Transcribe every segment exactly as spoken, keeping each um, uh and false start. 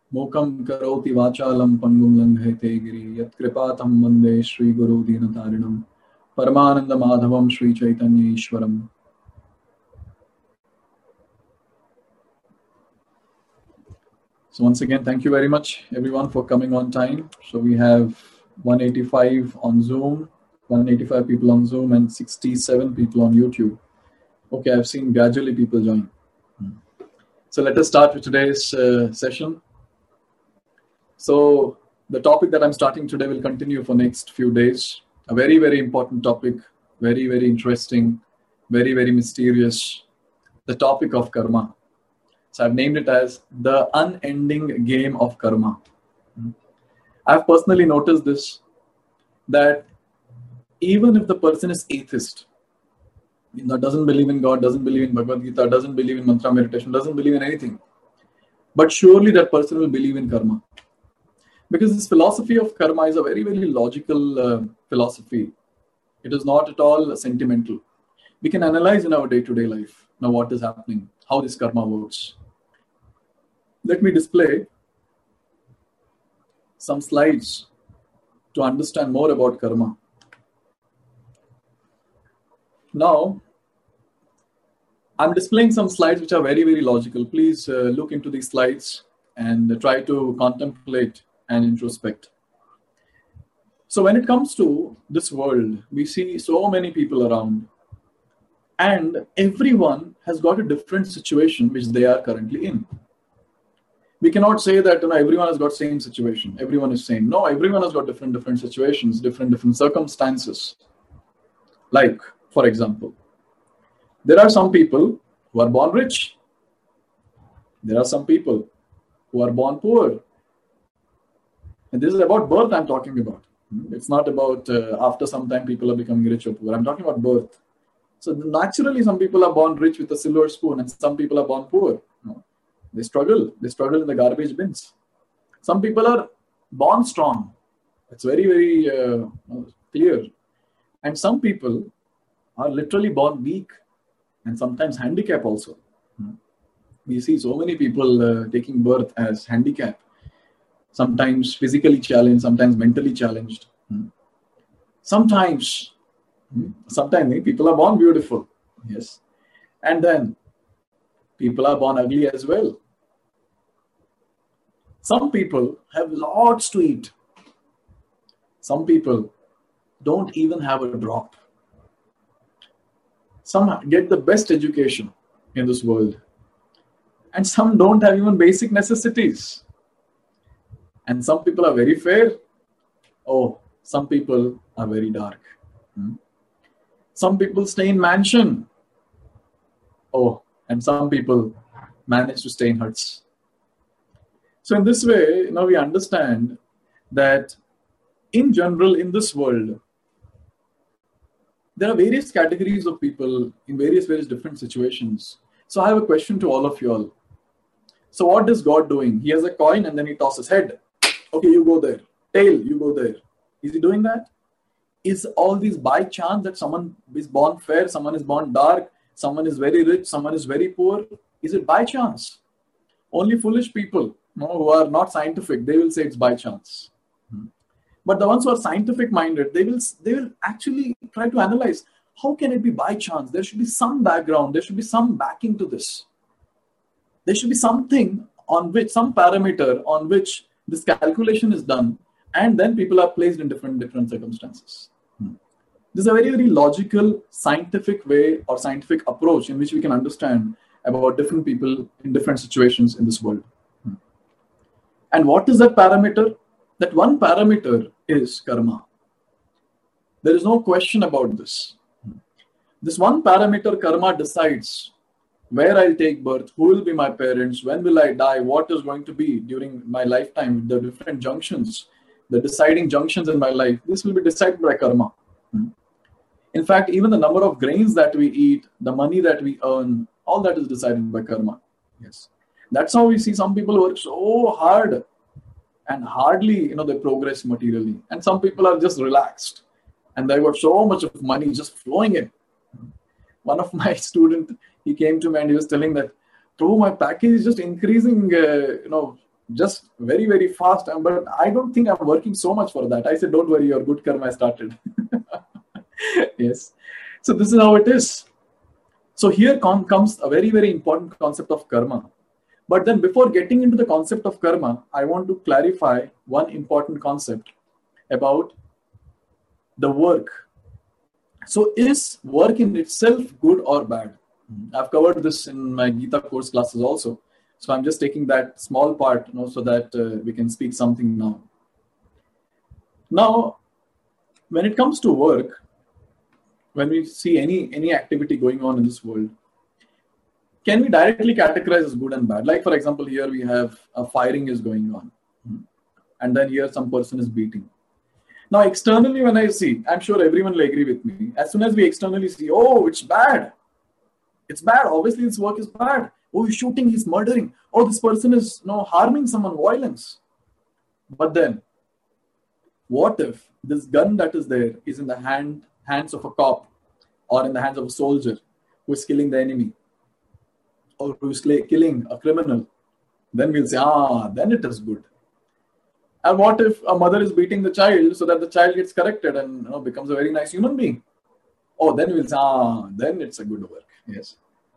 Mokam karoti vachalam pangum langhete giri yat kripatam vande Shri Guru Dinatarinam Paramananda Madhavam Shri Chaitanya Ishwaram. So once again, thank you very much everyone for coming on time. So we have one eighty-five on Zoom, one eighty-five people on Zoom and sixty-seven people on YouTube. Okay, I've seen gradually people join. So let us start with today's uh, session. So the topic that I'm starting today will continue for next few days. A very, very important topic, very, very interesting, very, very mysterious. The topic of karma. So I've named it as the unending game of karma. I've personally noticed this, that even if the person is atheist, you know, doesn't believe in God, doesn't believe in Bhagavad Gita, doesn't believe in mantra meditation, doesn't believe in anything, but surely that person will believe in karma. Because this philosophy of karma is a very, very logical uh, philosophy. It is not at all sentimental. We can analyze in our day-to-day life now what is happening, how this karma works. Let me display some slides to understand more about karma. Now, I'm displaying some slides which are very, very logical. Please uh, look into these slides and try to contemplate and introspect. So when it comes to this world, we see so many people around, and everyone has got a different situation which they are currently in. We cannot say that you know, everyone has got same situation, everyone is same. No, everyone has got different, different situations, different, different circumstances. Like, for example, there are some people who are born rich. There are some people who are born poor. And this is about birth I'm talking about. It's not about uh, after some time people are becoming rich or poor. I'm talking about birth. So naturally, some people are born rich with a silver spoon and some people are born poor. No. They struggle. They struggle in the garbage bins. Some people are born strong. It's very, very uh, clear. And some people are literally born weak and sometimes handicapped also. We see so many people uh, taking birth as handicap. Sometimes physically challenged, sometimes mentally challenged. Sometimes, sometimes people are born beautiful. Yes. And then people are born ugly as well. Some people have lots to eat. Some people don't even have a drop. Some get the best education in this world. And some don't have even basic necessities. And some people are very fair. Oh, some people are very dark. Hmm? Some people stay in mansion. Oh, and some people manage to stay in huts. So in this way, you know, we understand that in general, in this world, there are various categories of people in various, various different situations. So I have a question to all of you all. So what is God doing? He has a coin and then he tosses head. Okay, you go there. Tail, you go there. Is he doing that? Is all these by chance that someone is born fair, someone is born dark, someone is very rich, someone is very poor? Is it by chance? Only foolish people, you know, who are not scientific, they will say it's by chance. But the ones who are scientific minded, they will, they will actually try to analyze, how can it be by chance? There should be some background, there should be some backing to this. There should be something on which, some parameter on which this calculation is done, and then people are placed in different, different circumstances. Hmm. This is a very, very logical, scientific way or scientific approach in which we can understand about different people in different situations in this world. Hmm. And what is that parameter? That one parameter is karma. There is no question about this. Hmm. This one parameter, karma, decides where I'll take birth, who will be my parents, when will I die, what is going to be during my lifetime, the different junctions, the deciding junctions in my life. This will be decided by karma. Hmm. In fact, even the number of grains that we eat, the money that we earn, all that is decided by karma. Yes. That's how we see some people work so hard and hardly, you know, they progress materially. And some people are just relaxed and they've got so much of money just flowing in. One of my students, he came to me and he was telling that, oh, my package is just increasing, uh, you know, just very, very fast. But I don't think I'm working so much for that. I said, don't worry, your good karma started. Yes. So this is how it is. So here com- comes a very, very important concept of karma. But then before getting into the concept of karma, I want to clarify one important concept about the work. So is work in itself good or bad? I've covered this in my Gita course classes also. So I'm just taking that small part, you know, so that uh, we can speak something now. Now, when it comes to work, when we see any, any activity going on in this world, can we directly categorize as good and bad? Like, for example, here we have a firing is going on. And then here some person is beating. Now, externally, when I see, I'm sure everyone will agree with me. As soon as we externally see, oh, it's bad. It's bad. Obviously, this work is bad. Oh, he's shooting, he's murdering. Oh, this person is you know, harming someone, violence. But then, what if this gun that is there is in the hand hands of a cop or in the hands of a soldier who is killing the enemy or who is killing a criminal? Then we'll say, ah, then it is good. And what if a mother is beating the child so that the child gets corrected and you know, becomes a very nice human being? Oh, then we'll say, ah, then it's a good work. Yes.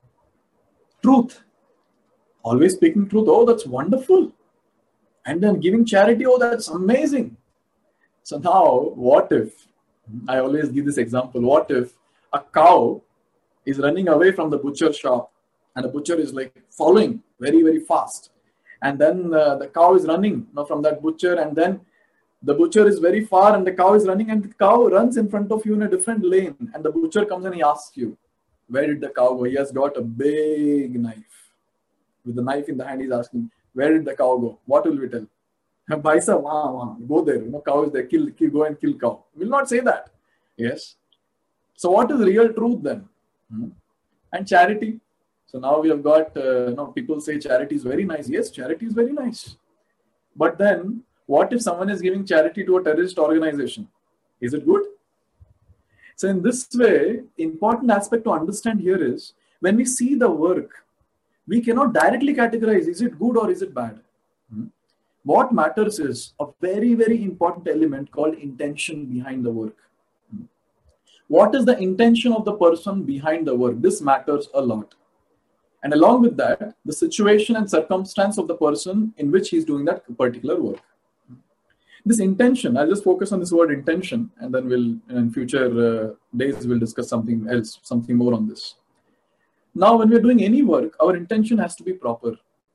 Truth. Always speaking truth. Oh, that's wonderful. And then giving charity. Oh, that's amazing. So now, what if, I always give this example, what if a cow is running away from the butcher shop and the butcher is like following very, very fast. And then uh, the cow is running you know, from that butcher, and then the butcher is very far and the cow is running, and the cow runs in front of you in a different lane. And the butcher comes and he asks you, where did the cow go? He has got a big knife. With the knife in the hand, he's asking, where did the cow go? What will we tell? Baisa, wah, wah, go there. You know, cow is there. Kill, kill, go and kill cow. We will not say that. Yes. So what is real truth then? Hmm? And charity. So now we have got, uh, you know, people say charity is very nice. Yes, charity is very nice. But then, what if someone is giving charity to a terrorist organization? Is it good? So in this way, important aspect to understand here is, when we see the work, we cannot directly categorize, is it good or is it bad? Hmm? What matters is a very, very important element called intention behind the work. Hmm? What is the intention of the person behind the work? This matters a lot. And along with that, the situation and circumstance of the person in which he's doing that particular work. This intention, I'll just focus on this word intention, and then we'll, in future uh, days, we'll discuss something else, something more on this. Now, when we're doing any work, our intention has to be proper.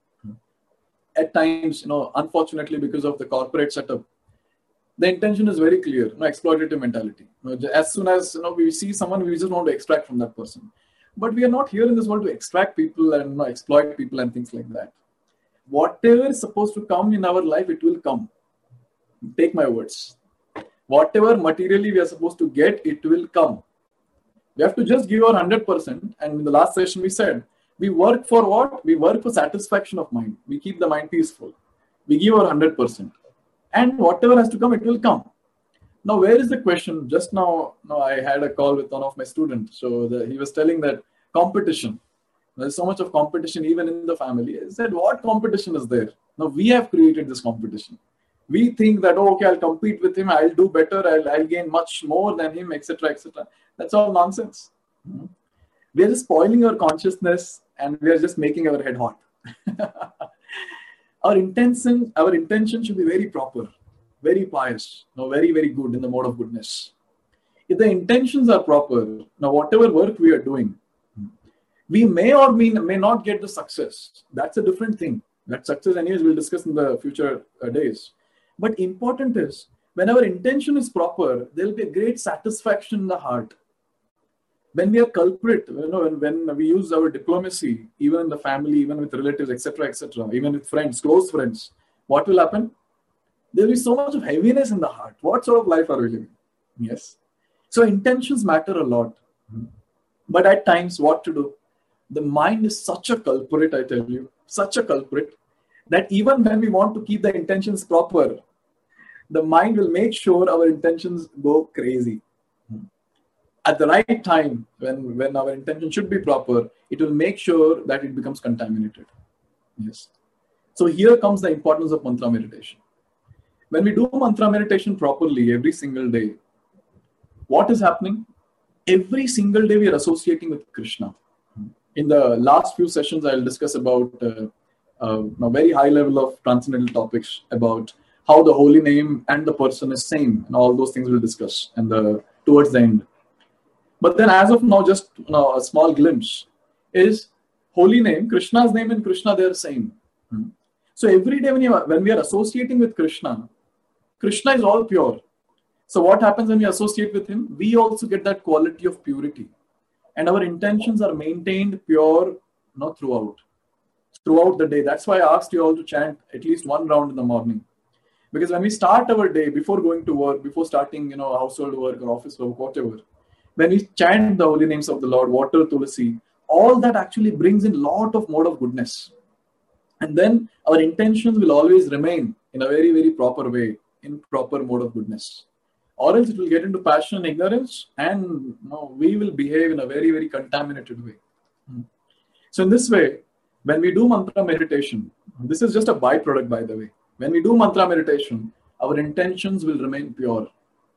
At times, you know, unfortunately, because of the corporate setup, the intention is very clear, you know, exploitative mentality. You know, as soon as you know, we see someone, we just want to extract from that person. But we are not here in this world to extract people and you know, exploit people and things like that. Whatever is supposed to come in our life, it will come. Take my words. Whatever materially we are supposed to get, it will come. We have to just give our one hundred percent. And in the last session, we said, we work for what? We work for satisfaction of mind. We keep the mind peaceful. We give our one hundred percent. And whatever has to come, it will come. Now, where is the question? Just now, now I had a call with one of my students. So the, he was telling that competition. There's so much of competition even in the family. I said, what competition is there? Now, we have created this competition. We think that, oh, okay, I'll compete with him. I'll do better. I'll, I'll gain much more than him, et cetera, et cetera. That's all nonsense. Mm-hmm. We are just spoiling our consciousness and we are just making our head hot. Our intention, our intention should be very proper, very pious, no, very, very good in the mode of goodness. If the intentions are proper, now whatever work we are doing, we may or may, may not get the success. That's a different thing. That success, anyways, we'll discuss in the future uh, days. But important is, when our intention is proper, there will be a great satisfaction in the heart. When we are culprit, you know, when, when we use our diplomacy, even in the family, even with relatives, et cetera, et cetera, even with friends, close friends, what will happen? There will be so much of heaviness in the heart. What sort of life are we living? Yes. So intentions matter a lot. But at times, what to do? The mind is such a culprit, I tell you, such a culprit, that even when we want to keep the intentions proper, the mind will make sure our intentions go crazy. At the right time, when, when our intention should be proper, it will make sure that it becomes contaminated. Yes. So here comes the importance of mantra meditation. When we do mantra meditation properly every single day, what is happening? Every single day we are associating with Krishna. In the last few sessions, I'll discuss about uh, uh, a very high level of transcendental topics about how the holy name and the person is same, and all those things we'll discuss and the towards the end. But then, as of now, just you know, a small glimpse is holy name, Krishna's name, and Krishna, they are same. Hmm. So every day when you when we are associating with Krishna, Krishna is all pure. So what happens when we associate with him? We also get that quality of purity, and our intentions are maintained pure, you know, throughout, throughout the day. That's why I asked you all to chant at least one round in the morning, because when we start our day, before going to work, before starting, you know, household work or office work, whatever, when we chant the holy names of the Lord, water, tulsi, all that actually brings in lot of mode of goodness, and then our intentions will always remain in a very, very proper way, in proper mode of goodness. Or else it will get into passion and ignorance, and you know, we will behave in a very, very contaminated way. So in this way, when we do mantra meditation, this is just a byproduct, by the way. When we do mantra meditation, our intentions will remain pure.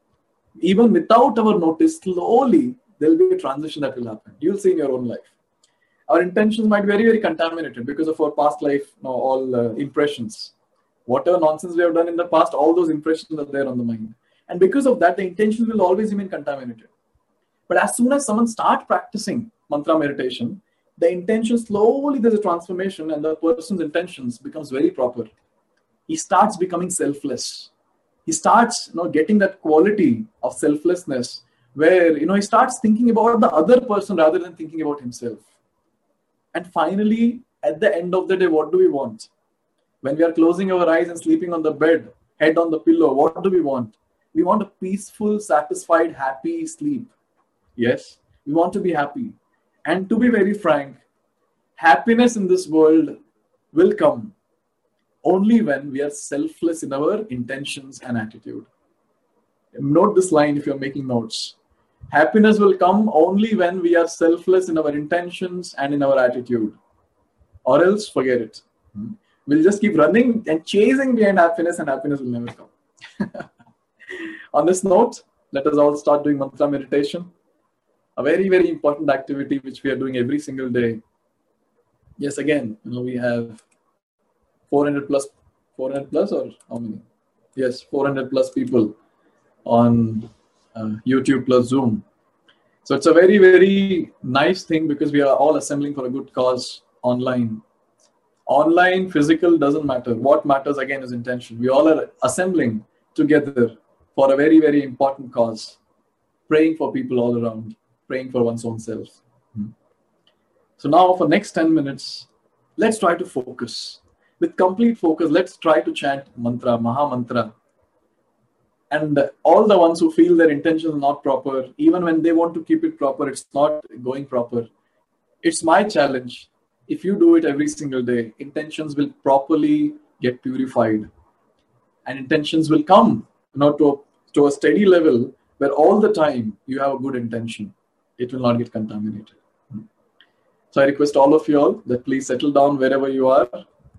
Even without our notice, slowly there will be a transition that will happen. You'll see in your own life. Our intentions might be very, very contaminated because of our past life, you know, all uh, impressions. Whatever nonsense we have done in the past, all those impressions are there on the mind. And because of that, the intentions will always remain contaminated. But as soon as someone starts practicing mantra meditation, the intention slowly, there's a transformation, and the person's intentions becomes very proper. He starts becoming selfless. He starts, you know, getting that quality of selflessness where, you know, he starts thinking about the other person rather than thinking about himself. And finally, at the end of the day, what do we want? When we are closing our eyes and sleeping on the bed, head on the pillow, what do we want? We want a peaceful, satisfied, happy sleep. Yes, we want to be happy. And to be very frank, happiness in this world will come only when we are selfless in our intentions and attitude. Note this line if you're making notes. Happiness will come only when we are selfless in our intentions and in our attitude. Or else, forget it. We'll just keep running and chasing behind happiness, and happiness will never come. On this note, let us all start doing mantra meditation. A very, very important activity which we are doing every single day. Yes, again, you know, we have four hundred plus, four hundred plus or how many? Yes, four hundred plus people on uh, YouTube plus Zoom. So it's a very, very nice thing because we are all assembling for a good cause online. Online, physical, doesn't matter. What matters again is intention. We all are assembling together for a very, very important cause. Praying for people all around. Praying for one's own self. Hmm. So now for next ten minutes, let's try to focus. With complete focus, let's try to chant mantra, Maha Mantra. And all the ones who feel their intention is not proper, even when they want to keep it proper, it's not going proper. It's my challenge. If you do it every single day, intentions will properly get purified. And intentions will come, you know, to, a, to a steady level where all the time you have a good intention. It will not get contaminated. So I request all of you all that please settle down wherever you are.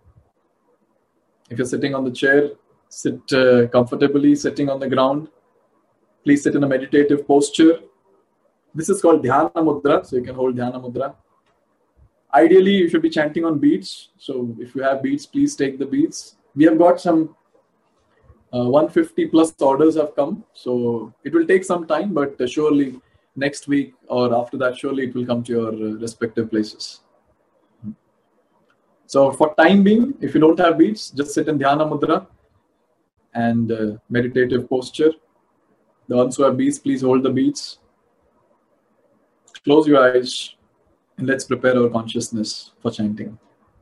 If you're sitting on the chair, sit uh, comfortably, sitting on the ground. Please sit in a meditative posture. This is called Dhyana Mudra, so you can hold Dhyana Mudra. Ideally, you should be chanting on beats. So if you have beats, please take the beats. We have got some uh, one hundred fifty plus orders have come. So it will take some time, but uh, surely next week or after that, surely it will come to your uh, respective places. So for time being, if you don't have beats, just sit in Dhyana Mudra and uh, meditative posture. The ones who have beats, please hold the beats. Close your eyes and let's prepare our consciousness for chanting.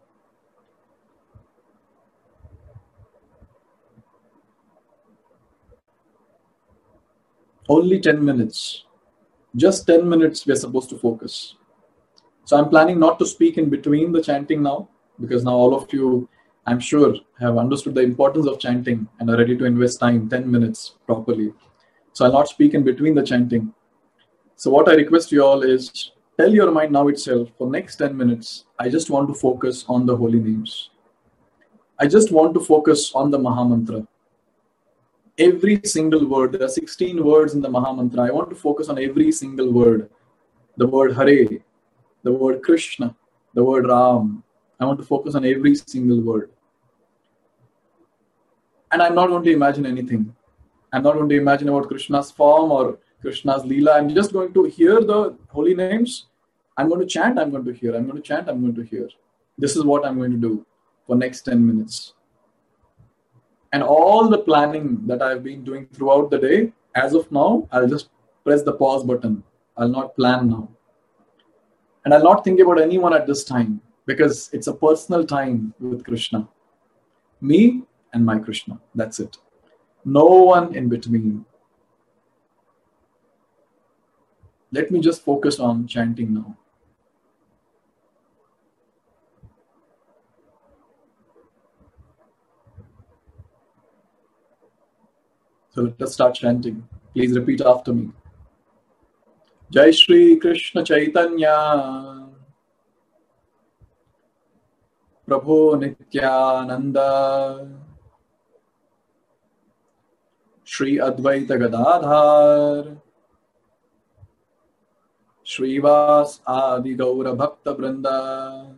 Only ten minutes. Just ten minutes we are supposed to focus. So I'm planning not to speak in between the chanting now, because now all of you, I'm sure, have understood the importance of chanting and are ready to invest time, ten minutes properly. So I'll not speak in between the chanting. So what I request you all is, tell your mind now itself, for next ten minutes, I just want to focus on the holy names. I just want to focus on the Mahamantra. Every single word. There are sixteen words in the Mahamantra. I want to focus on every single word. The word Hare, the word Krishna, the word Ram. I want to focus on every single word. And I'm not going to imagine anything. I'm not going to imagine about Krishna's form or Krishna's Leela. I'm just going to hear the holy names. I'm going to chant, I'm going to hear. I'm going to chant, I'm going to hear. This is what I'm going to do for next ten minutes. And all the planning that I've been doing throughout the day, as of now, I'll just press the pause button. I'll not plan now. And I'll not think about anyone at this time because it's a personal time with Krishna. Me and my Krishna. That's it. No one in between. Let me just focus on chanting now. So let us start chanting. Please repeat after me. Jai Shri Krishna Chaitanya Prabhu Nityananda Shri Advaita Gadadhar Shrivas Adi Gaura Bhakta Vrinda.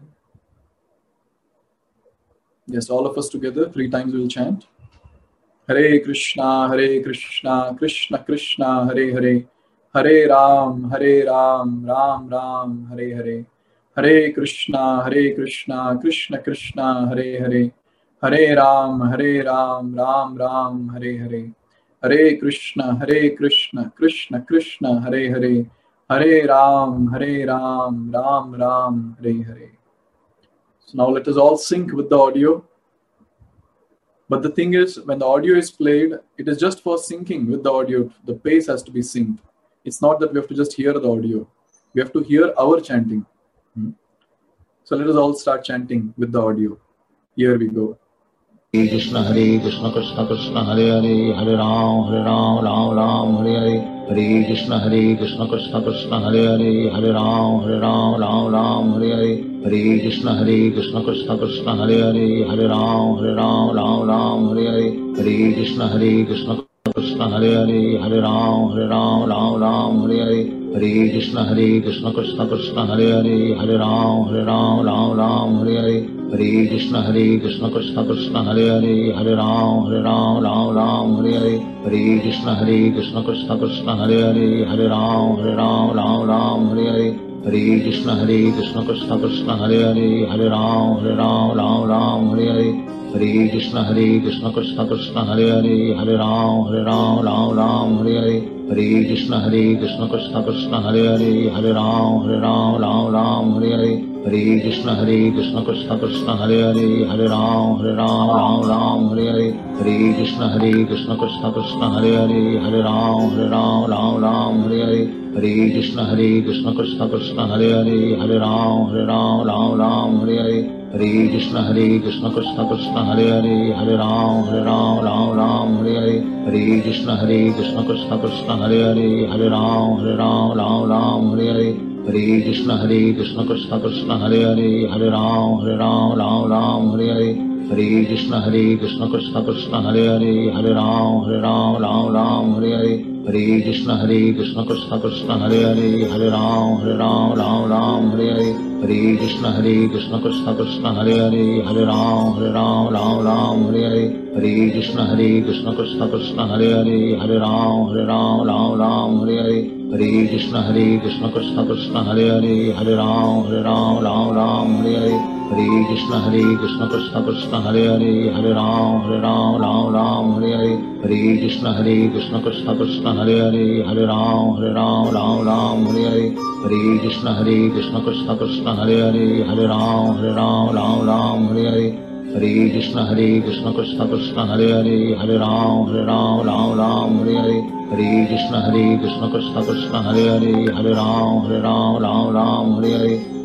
Yes, all of us together, three times we will chant. Hare Krishna, Hare Krishna, Krishna Krishna, Hare Hare, Hare Ram, Hare Ram, Ram Ram, Hare Hare, Hare Krishna, Hare Krishna, Krishna Krishna, Hare Hare, Hare Ram, Hare Ram, Ram Ram, Hare Hare, Hare Krishna, Hare Krishna, Krishna Krishna, Hare Hare, Hare Ram, Hare Ram, Ram Ram, Hare Hare. So now let us all sync with the audio. But the thing is, when the audio is played, it is just for syncing with the audio. The pace has to be synced. It's not that we have to just hear the audio. We have to hear our chanting. Hmm. So let us all start chanting with the audio. Here we go. Hare Krishna, Hare Krishna, Krishna Krishna, Hare Hare, Hare Ram, Hare Ram, Ram Ram, Hare Hare, Hare Krishna, Hare Krishna, Krishna Krishna, Hare Hare, Hare Ram, Hare Ram, Ram Ram, Hare Hare, Hare Krishna, Hare Krishna, Krishna Krishna, Hare Hare, Hare Ram, Hare Ram, Ram Ram, Hare Hare, Hare Krishna, Hare Krishna, Krishna Hare Hare, Hare Ram, Hare Ram, Ram Ram, Hare Hare, Hare Krishna, Hare Krishna, Krishna Krishna, Hare Hare, Hare Ram, Hare Ram, Ram Ram, Hare Hare, Hare Krishna, Hare Krishna, Krishna Krishna, Hare Hare, Hare Ram, Hare Ram, Ram Ram, Hare Hare, Hare Krishna, Hare Krishna, Krishna Krishna, Hare Hare, Hare Ram, Hare Ram, Ram Ram, Hare Hare, Hare Krishna, Hare Krishna, Krishna Krishna, Hare Hare, Hare Ram, Hare Ram, Ram Ram, Hare Hare, Hare Krishna, Hare Krishna, Krishna Krishna, Hare Hare, Hare Ram, Hare Ram, Ram Ram, Hare Hare, Hare Krishna, Hare Krishna, Krishna Krishna, Hare Hare, Hare Ram, Hare Ram, Ram Ram, Hare Hare, Hare Krishna, Hare Krishna, Krishna Krishna, Hare Hare, Hare Ram, Hare Ram, Ram Ram, Hare Hare, Hare Krishna, Hare Krishna, Krishna Krishna, Hare Hare, Hare Ram, Hare Ram, Ram Ram, Hare Hare, Hare Krishna, Hare Krishna, Krishna Krishna, Hare Hare, Hare Ram, Hare Ram, Ram Ram, Hare Hare, Hare Krishna, Hare Krishna, Krishna Krishna, Hare Hare, Hare Ram, Hare Ram, Ram Ram, Hare Hare, Hare Krishna, Hare Krishna, Krishna Krishna, Hare Hare, Hare Ram, Hare Ram, Ram Ram, Hare Hare, Hare Krishna, Hare Krishna, Krishna Krishna, Hare Hare, Hare Ram, Hare Ram, Ram Ram, Hare Hare, Hare Krishna, Hare Krishna, Krishna Krishna, Hare Hare, Hare Ram, Hare Ram, Ram Ram, Hare Hare, Hare Krishna, Hare Krishna, Krishna Krishna, Hare Hare, Hare Ram, Hare Ram, Ram Ram, Hare Hare, Hare Krishna, Hare Krishna, Krishna Krishna, Hare Hare, Hare Ram, Hare Ram, Ram Ram, Hare Hare, Hare Krishna, Hare Krishna, Krishna Krishna, Hare Hare, Hare Ram, Hare Ram, Ram Ram, Hare Hare, Hare Krishna, Hare Krishna, Krishna Krishna, Hare Hare, Hare Ram, Hare Ram, Ram Ram, Hare Hare, Hare Krishna, Hare Krishna, Krishna Krishna, Hare Hare, Hare Ram, Hare Ram, Ram Ram, Hare Hare, Hare Krishna, Hare Krishna, Krishna Krishna, Hare Hare, Hare Ram, Hare Ram, Ram Ram, Hare Hare, Hare Krishna, Hare Krishna, Krishna Krishna, Hare Hare, Hare Ram, Hare Ram, Ram Ram, Hare Hare, Hare Krishna, Hare Krishna, Krishna Krishna, Hare Hare, Hare Ram, Hare Ram, Ram Ram, Hare Hare, Hare Krishna, Hare Krishna, Krishna Krishna, Hare Hare, Hare Ram, Hare Ram, Ram Ram, Hare Hare,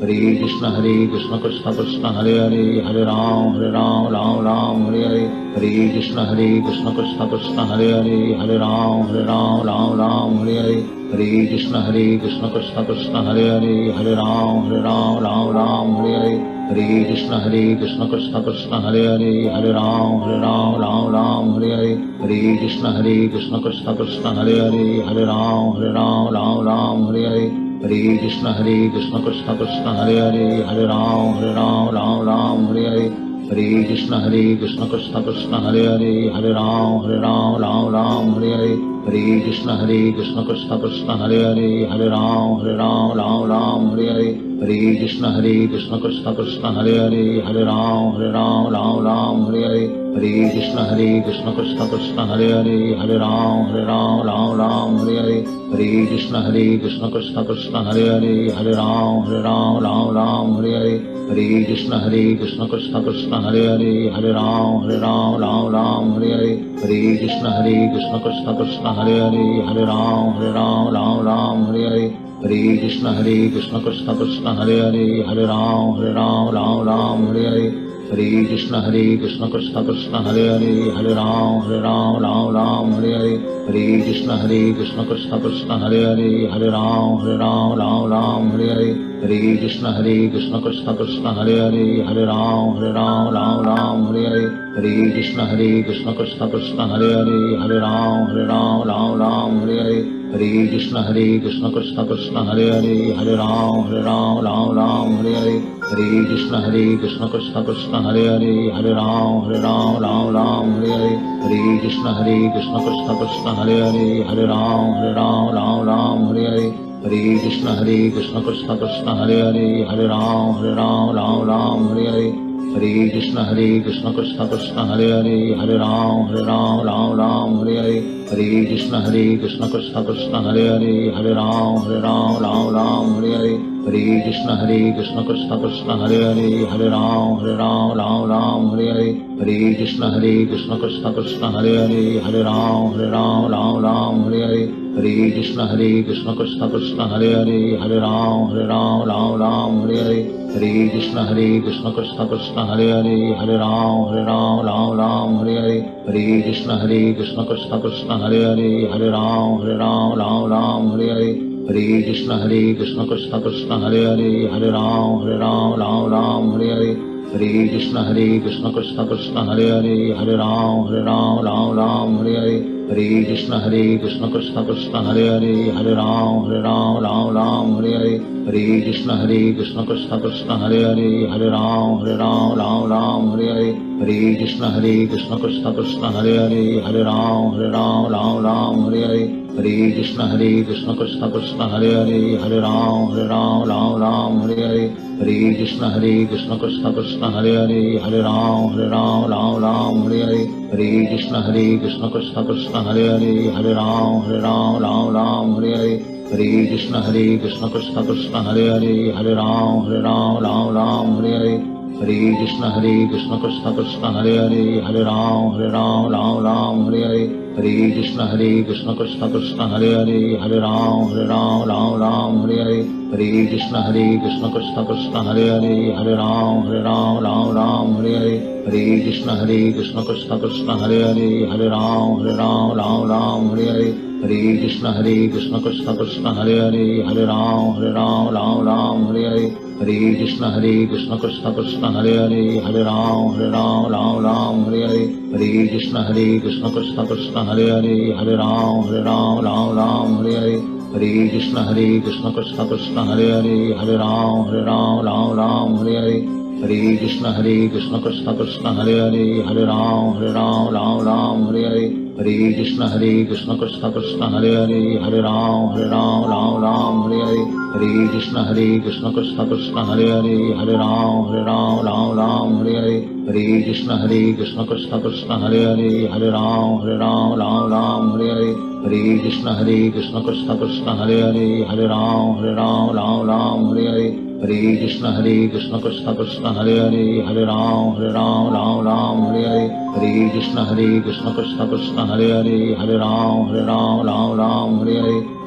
Hare Krishna Hare Krishna Krishna Krishna Hare Hare Hare Ram Hare Ram Ram Ram Hare Hare Hare Krishna Hare Krishna Krishna Krishna Hare Hare Hare Ram Hare Ram Ram Ram Hare Hare Hare Krishna Hare Krishna Krishna Krishna Hare Hare Hare Ram Hare Ram Ram Ram Hare Hare Hare Krishna Hare Krishna Krishna Krishna Hare Hare Hare Ram Hare Ram Ram Ram Hare Hare Hare Krishna Hare Krishna Krishna Krishna Hare Hare Hare Ram Hare Ram Ram Ram Hare Hare Hare Krishna Hare Krishna Krishna Krishna Hare Hare Hare Ram Hare Ram Ram Ram Hare Hare Hare Krishna Hare Krishna Krishna Krishna Hare Hare Hare Ram Hare Ram Ram Ram Hare Hare Hare Krishna Hare Krishna Krishna Krishna Hare Hare Hare Ram Hare Ram Ram Ram Hare Hare Hare Krishna Hare Krishna Krishna Krishna Hare Hare Hare Ram Hare Ram Ram Ram Hare Hare Hare Krishna Hare Krishna Krishna Krishna Hare Hare Hare Ram Hare Ram Ram Ram Hare Hare Hare Krishna Hare Krishna Krishna Krishna Hare Hare Hare Ram Hare Ram Ram Ram Hare Hare Hare Krishna Hare Krishna Krishna Krishna Hare Hare Hare Ram Hare Ram Ram Ram Hare Hare Hare Krishna Hare Krishna Krishna Krishna Hare Hare Hare Ram Hare Ram Ram Ram Hare Hare Hare Krishna Hare Krishna Krishna Krishna Hare Hare Hare Ram Hare Ram Ram Ram Hare Hare Hare Krishna Hare Krishna Krishna Krishna Hare Hare Hare Ram Hare Ram Ram Ram Hare Hare Hare Krishna Hare Krishna Krishna Krishna Hare Hare Hare Ram Hare Ram Ram Ram Hare Hare Hare Krishna Hare Krishna Krishna Krishna Hare Hare Hare Ram Hare Ram Ram Ram Hare Hare Hare Krishna Hare Krishna Krishna Krishna Hare Hare Hare Ram Hare Ram Ram Ram Hare Hare Hare Krishna Hare Krishna Krishna Krishna Hare Hare Hare Ram Hare Ram Ram Ram Hare Hare Hare Krishna Hare Krishna Krishna Krishna Hare Hare Hare Ram Hare Ram Ram Ram Hare Hare Hare Krishna Hare Krishna Krishna Krishna Hare Hare Hare Ram Hare Ram Ram Ram Hare Hare Hare Krishna Hare Krishna Krishna Krishna Hare Hare Hare Ram Hare Ram Ram Ram Hare Hare Hare Krishna Hare Krishna Krishna Krishna Hare Hare Hare Ram Hare Ram Ram Ram Hare Hare Hare Krishna Hare Krishna Krishna Krishna Hare Hare Hare Ram Hare Ram Ram Ram Hare Hare Hare Krishna Hare Krishna Krishna Krishna Hare Hare Hare Ram Hare Ram Ram Ram Hare Hare Hare Krishna Hare Krishna Krishna Krishna Hare Hare Hare Ram Hare Ram Ram Ram Hare Hare Hare Krishna Hare Krishna Krishna Krishna Hare Hare Hare Ram Hare Ram Ram Ram Hare Hare Hare Krishna Hare Krishna Krishna Krishna Hare Hare Hare Ram Hare Ram Ram Ram Hare Hare Hare Krishna Hare Krishna Krishna Krishna Hare Hare Hare Ram Hare Ram Ram Ram Hare Hare Hare Krishna Hare Krishna Krishna Krishna Hare Hare Hare Ram Hare Ram Ram Ram Hare Hare Hare Krishna Hare Krishna Krishna Krishna Hare Hare Hare Ram Hare Ram Ram Ram Hare Hare Hare Krishna Hare Krishna Krishna Krishna Hare Hare Hare Ram Hare Ram Ram Ram Hare Hare Hare Krishna Hare Krishna Krishna Krishna Hare Hare Hare Ram Hare Ram Ram Ram Hare Hare Hare Krishna Hare Krishna Krishna Krishna Hare Hare Hare Ram Hare Ram Ram Ram Hare Hare Hare Krishna Hare Krishna Krishna Krishna Hare Hare Hare Ram Hare Ram Ram Ram Hare Hare Hare Krishna Hare Krishna Krishna Krishna Hare Hare Hare Ram Hare Ram Ram Ram Hare Hare Hare Krishna Hare Krishna Krishna Krishna Hare Hare Hare Ram Hare Ram Ram Ram Hare Hare Hare Krishna Hare Krishna Krishna Krishna Hare Hare Hare Ram Hare Ram Ram Ram Hare Hare Hare Krishna Hare Krishna Krishna Krishna Hare Hare Hare Ram Hare Ram Ram Ram Hare Hare Hare Krishna Hare Krishna Krishna Krishna Hare Hare Hare Ram Hare Ram Ram Ram Hare Hare Hare Krishna Hare Krishna Krishna Krishna Hare Hare Hare Ram Hare Ram Ram Ram Hare Hare Hare Krishna Hare Krishna Krishna Krishna Hare Hare Hare Ram Hare Ram Ram Ram Hare Hare Hare Krishna Hare Krishna Krishna Krishna Hare Hare Hare Ram Hare Ram Ram Ram Hare Hare Hare Krishna Hare Krishna Krishna Krishna Hare Hare Hare Ram Hare Ram Ram Ram Hare Hare Hare Krishna Hare Krishna Krishna Krishna Hare Hare Hare Ram Hare Ram Ram Ram Hare Hare Hare Krishna Hare Krishna Krishna Krishna Hare Hare Hare Ram Hare Ram Ram Ram Hare Hare Hare Krishna Hare Krishna Krishna Krishna Hare Hare Hare Ram Hare Ram Ram Ram Hare Hare Hare Krishna Hare Krishna Krishna Krishna Hare Hare Hare Ram Hare Ram Ram Ram Hare Hare Hare Krishna Hare Krishna Krishna Krishna Hare Hare Hare Ram Hare Ram Ram Ram Hare Hare Hare Krishna Hare Krishna Krishna Krishna Hare Hare Hare Ram Hare Ram Ram Ram Hare Hare Hare Krishna Hare Krishna Krishna Krishna Hare Hare Hare Ram Hare Ram Ram Ram Hare Hare Hare Krishna Hare Krishna Krishna Krishna Hare Hare Hare Ram Hare Ram Ram Ram Hare Hare Hare Krishna Hare Krishna Krishna Krishna Hare Hare Hare Ram Hare Ram Ram Ram Hare Hare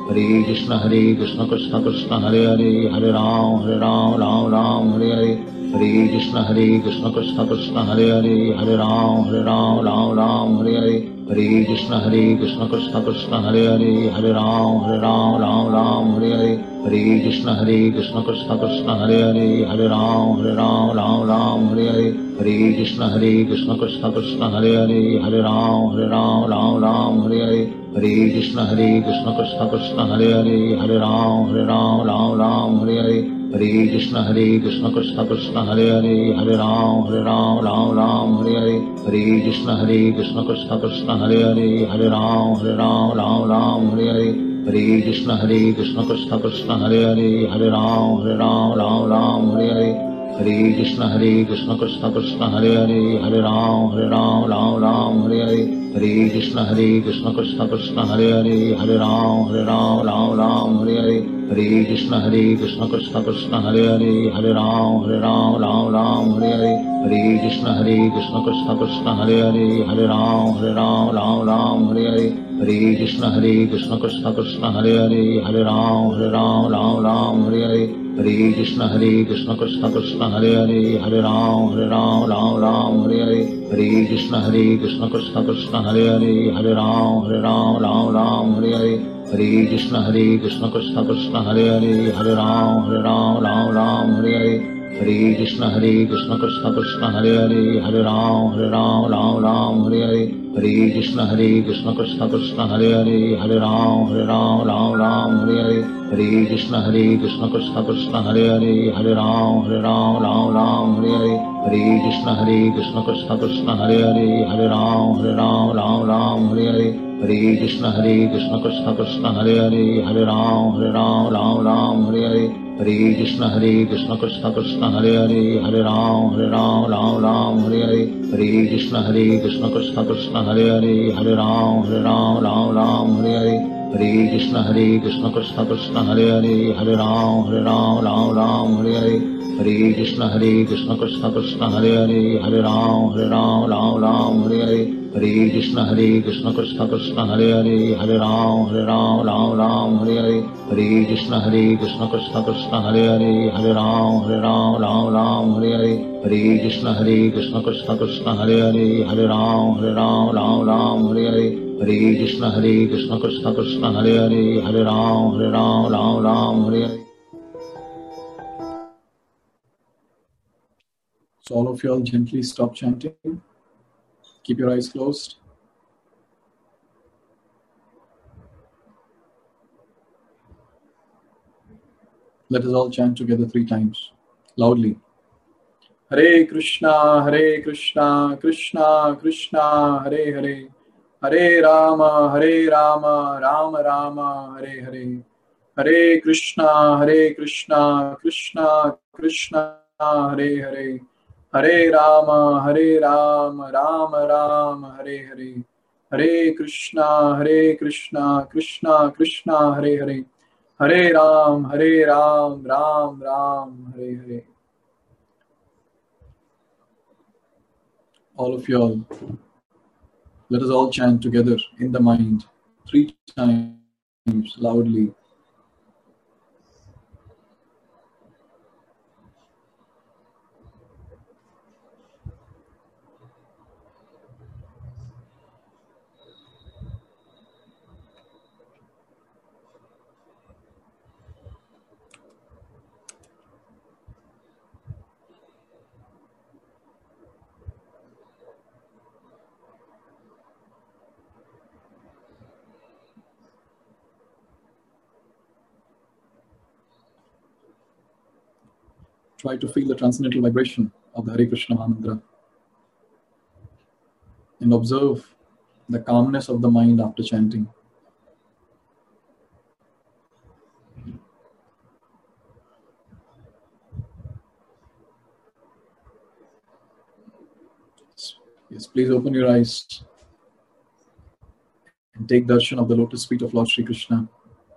Hare Krishna Hare Krishna Krishna Krishna Hare Hare Hare Ram Hare Ram Ram Ram Hare Hare Hare Krishna Hare Krishna Krishna Krishna Hare Hare Hare Ram Hare Ram Ram Ram Hare Hare Hare Krishna Hare Krishna Krishna Krishna Hare Hare Hare Ram Hare Ram Ram Ram Hare Hare Hare Krishna Hare Krishna Krishna Krishna Hare Hare Hare Ram Hare Ram Ram Ram Hare Hare Hare Krishna Hare Krishna Krishna Krishna Hare Hare Hare Ram Hare Ram Ram Ram Hare Hare Hare Krishna Hare Krishna Krishna Krishna Hare Hare Hare Ram Hare Ram Ram Ram Hare Hare Hare Krishna Hare Krishna Krishna Krishna Hare Hare Hare Ram Hare Ram Ram Ram Hare Hare Hare Krishna Hare Krishna Krishna Krishna Hare Hare Hare Ram Hare Ram Ram Ram Hare Hare Hare Krishna Hare Krishna Krishna Krishna Hare Hare Hare Ram Hare Ram Ram Ram Hare Hare Hare Krishna Hare Krishna Krishna Krishna Hare Hare Hare Ram Hare Ram Ram Ram Hare Hare Hare Krishna Hare Krishna Krishna Krishna Hare Hare Hare Ram Hare Ram Ram Ram Hare Hare Hare Krishna Hare Krishna Krishna Krishna Hare Hare Hare Ram Hare Ram Ram Ram Hare Hare Hare Krishna Hare Krishna Krishna Krishna Hare Hare Hare Ram Hare Ram Ram Ram Hare Hare Hare Krishna Hare Krishna Krishna Krishna Hare Hare Hare Ram Hare Ram Ram Ram Hare Hare Hare Krishna Hare Krishna Krishna Krishna Hare Hare Hare Ram Hare Ram Ram Ram Hare Hare Hare Krishna Hare Krishna Krishna Krishna Hare Hare Hare Ram Hare Ram Ram Ram Hare Hare Hare Krishna Hare Krishna Krishna Krishna Hare Hare Hare Ram Hare Ram Ram Ram Hare Hare Hare Krishna Hare Krishna Krishna Krishna Hare Hare Hare Ram Hare Ram Ram Ram Hare Hare Hare Krishna Hare Krishna Krishna Krishna Hare Hare Hare Ram Hare Ram Ram Ram Hare Hare Hare Krishna Hare Krishna Krishna Krishna Hare Hare Hare Ram Hare Ram Ram Ram Hare Hare Hare Krishna Hare Krishna Krishna Krishna Hare Hare Hare Ram Hare Ram Ram Ram Hare Hare Hare Krishna Hare Krishna Krishna Krishna Hare Hare Hare Ram Hare Ram Ram Ram Hare Hare Hare Krishna Hare Krishna Krishna Krishna Hare Hare Hare Ram Hare Ram Ram Ram Hare Hare Hare Krishna Hare Krishna Krishna Krishna Hare Hare Hare Ram Hare Ram Ram Ram Hare Hare Hare Krishna Hare Krishna Krishna Krishna Hare Hare Hare Ram Hare Ram Ram Ram Hare Hare Hare Krishna Hare Krishna Krishna Krishna Hare Hare Hare Ram Hare Ram Ram Ram Hare Hare Hare Krishna Hare Krishna Krishna Krishna Hare Hare Hare Ram Hare Ram Ram Ram Hare Hare Hare Krishna Hare Krishna Krishna Krishna Hare Hare Hare Ram Hare Ram Ram Ram Hare Hare Hare Krishna Hare Krishna Krishna Krishna Hare Hare Hare Ram Hare Ram Ram Ram Hare Hare Hare Krishna Hare Krishna Krishna Krishna Hare Hare Hare Ram Hare Ram Ram Ram Hare Hare. So all of you all gently stop chanting. Keep your eyes closed. Let us all chant together three times, loudly. Hare Krishna, Hare Krishna, Krishna Krishna, Hare Hare, Hare Rama, Hare Rama, Rama Rama, Hare Hare, Hare Krishna, Hare Krishna, Krishna Krishna, Hare Hare, Hare Rama, Hare Rama, Rama Rama, Hare Hare, Hare Krishna, Hare Krishna, Krishna Krishna, Hare Hare, Hare Ram, Hare Ram, Ram Ram, Hare Hare. All of you all, let us all chant together in the mind three times loudly. Try to feel the transcendental vibration of the Hare Krishna mantra and observe the calmness of the mind after chanting. Yes, please open your eyes and take darshan of the lotus feet of Lord Shri Krishna.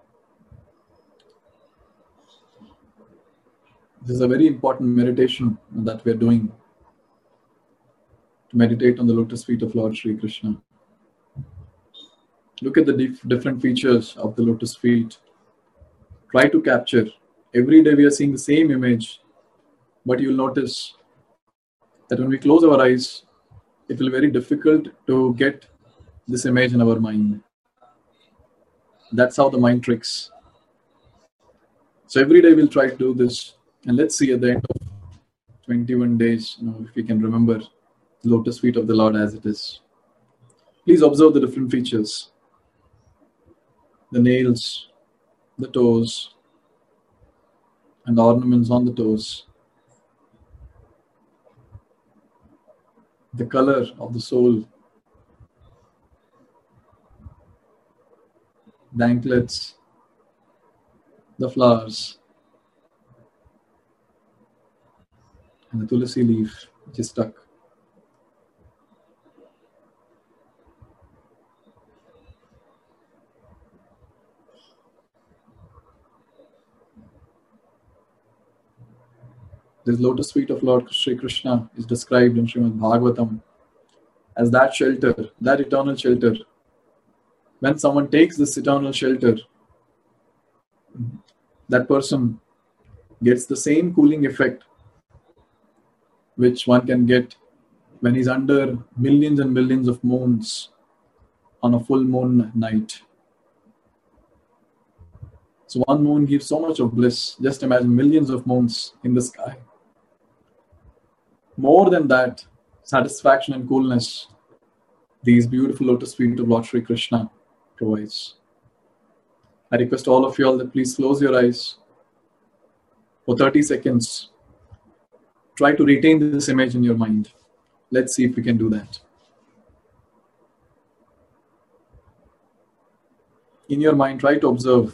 This is a very important meditation that we are doing, to meditate on the lotus feet of Lord Shri Krishna. Look at the dif- different features of the lotus feet. Try to capture. Every day we are seeing the same image, but you'll notice that when we close our eyes, it will be very difficult to get this image in our mind. That's how the mind tricks. So every day we'll try to do this, and let's see at the end of twenty-one days, you know, if we can remember the lotus feet of the Lord as it is. Please observe the different features. The nails, the toes, and the ornaments on the toes. The color of the sole. The anklets. The flowers. And the tulsi leaf which is stuck. This lotus feet of Lord Sri Krishna is described in Srimad Bhagavatam as that shelter, that eternal shelter. When someone takes this eternal shelter, that person gets the same cooling effect which one can get when he's under millions and millions of moons on a full moon night. So one moon gives so much of bliss. Just imagine millions of moons in the sky. More than that, satisfaction and coolness, these beautiful lotus feet of Lord Sri Krishna provides. I request all of you all that please close your eyes for thirty seconds. Try to retain this image in your mind. Let's see if we can do that. In your mind, try to observe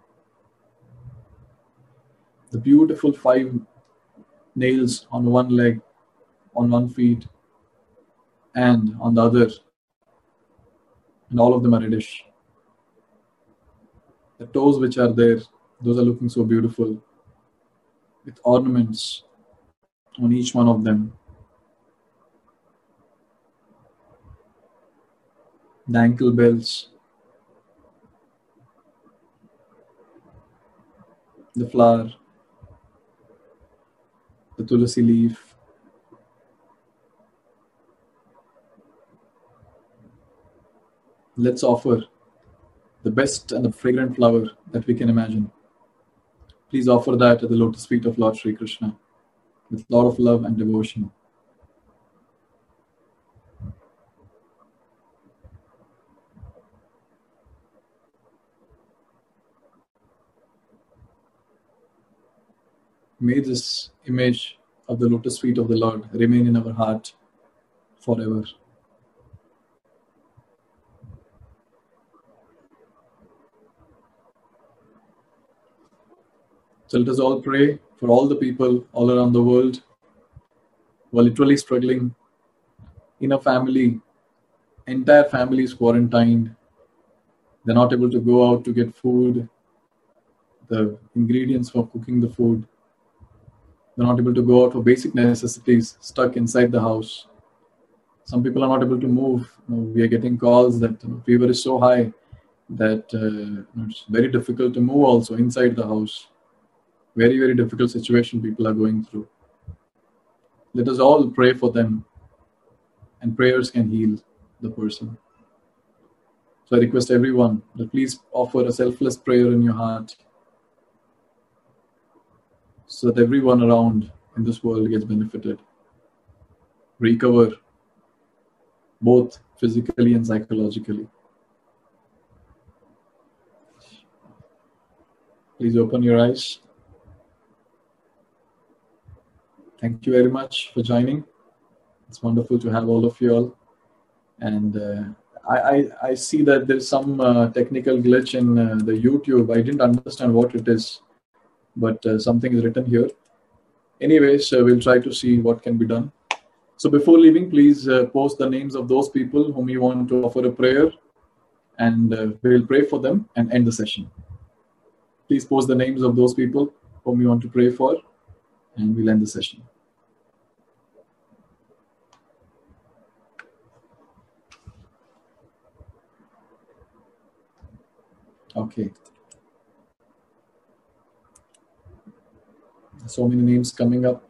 the beautiful five nails on one leg, on one feet, and on the other. And all of them are reddish. The toes which are there, those are looking so beautiful, with ornaments on each one of them. The ankle bells, the flower, the tulsi leaf, let's offer the best and the fragrant flower that we can imagine. Please offer that at the lotus feet of Lord Sri Krishna with a lot of love and devotion. May this image of the lotus feet of the Lord remain in our heart forever. So let us all pray for all the people all around the world who are literally struggling. In a family, entire family is quarantined. They're not able to go out to get food, the ingredients for cooking the food. They're not able to go out for basic necessities, stuck inside the house. Some people are not able to move. You know, we are getting calls that you know, fever is so high that uh, you know, it's very difficult to move also inside the house. Very, very difficult situation people are going through. Let us all pray for them, and prayers can heal the person. So I request everyone to please offer a selfless prayer in your heart so that everyone around in this world gets benefited, recover both physically and psychologically. Please open your eyes. Thank you very much for joining. It's wonderful to have all of you all. And uh, I, I, I see that there's some uh, technical glitch in uh, the YouTube. I didn't understand what it is, but uh, something is written here. Anyways, uh, we'll try to see what can be done. So before leaving, please uh, post the names of those people whom you want to offer a prayer, and uh, we'll pray for them and end the session. Please post the names of those people whom you want to pray for, and we'll end the session. Okay. So many names coming up.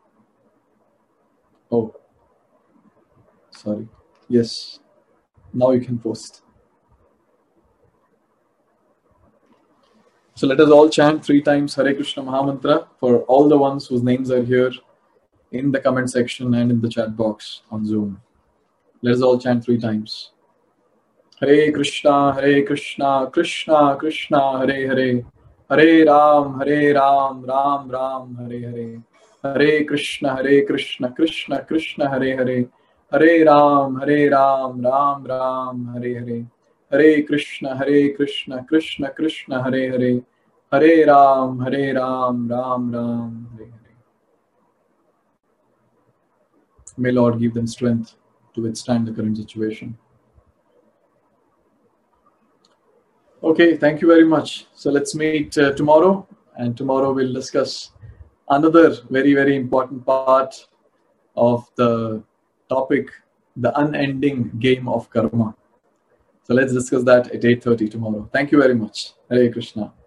Oh, sorry. Yes. Now you can post. So let us all chant three times Hare Krishna Mahamantra for all the ones whose names are here in the comment section and in the chat box on Zoom. Let us all chant three times. Hare Krishna, Hare Krishna, Krishna Krishna, Hare Hare, Hare Ram, Hare Ram, Ram Ram, Hare Hare, Hare Krishna, Hare Krishna, Krishna Krishna, Hare Hare, Hare Ram, Hare Ram, Ram Ram, Hare Hare, Hare Krishna, Hare Krishna, Krishna Krishna, Hare Hare, Hare Ram, Hare Ram, Ram Ram, Hare Hare. May Lord give them strength to withstand the current situation. Okay, thank you very much. So let's meet uh, tomorrow, and tomorrow we'll discuss another very, very important part of the topic, the unending game of karma. So let's discuss that at eight thirty tomorrow. Thank you very much. Hare Krishna.